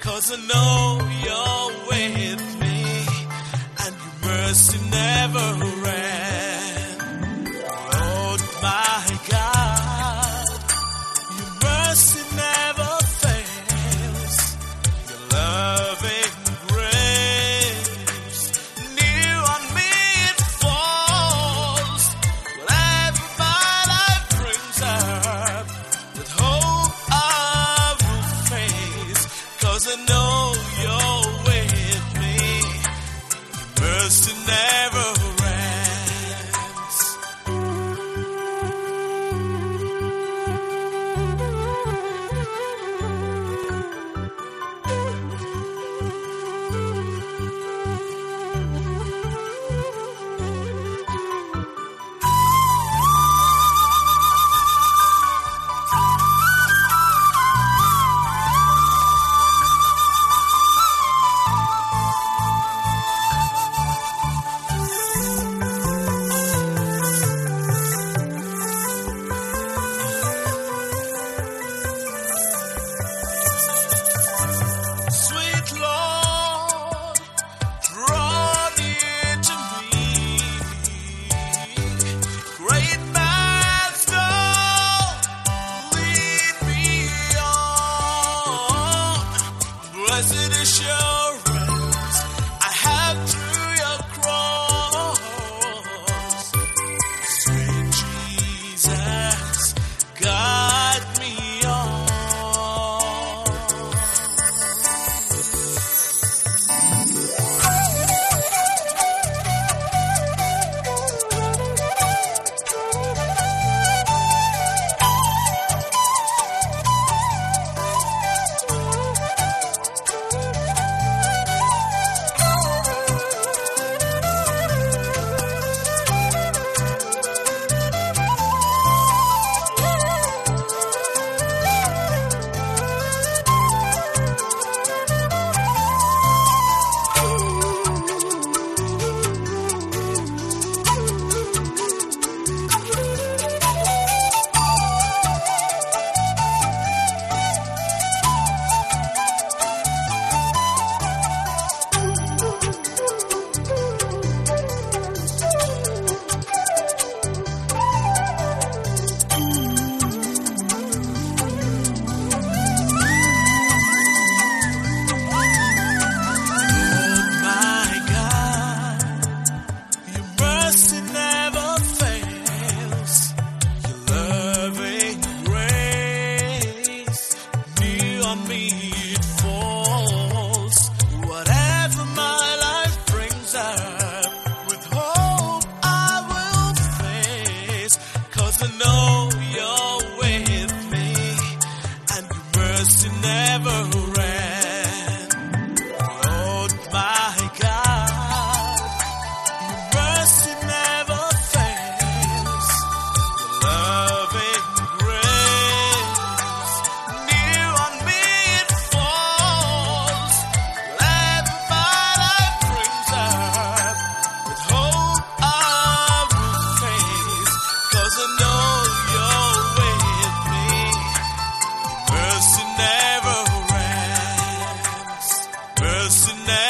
'cause I know you're with me, and your mercy never ran. Lord, my God, your mercy never fails. Your loving grace, new on me it falls. Whatever my life brings up, with hope I will face, 'cause I know you're with me. Your mercy never ends. Sweet Lord, draw near to me. Great Master, lead me on. Blessed assurance I have through your cross. Sweet Jesus, guide me on. My God, your mercy never fails. Your loving grace, new on me it falls. Whatever my life brings up, with hope I will face, 'cause I know you're with me, and your mercy never ran. Lord, my God, your mercy never fails. Your loving grace, new on me it falls. Whatever my life brings up, with hope I will face, 'cause I know you're with me. Mercy never ends. Mercy never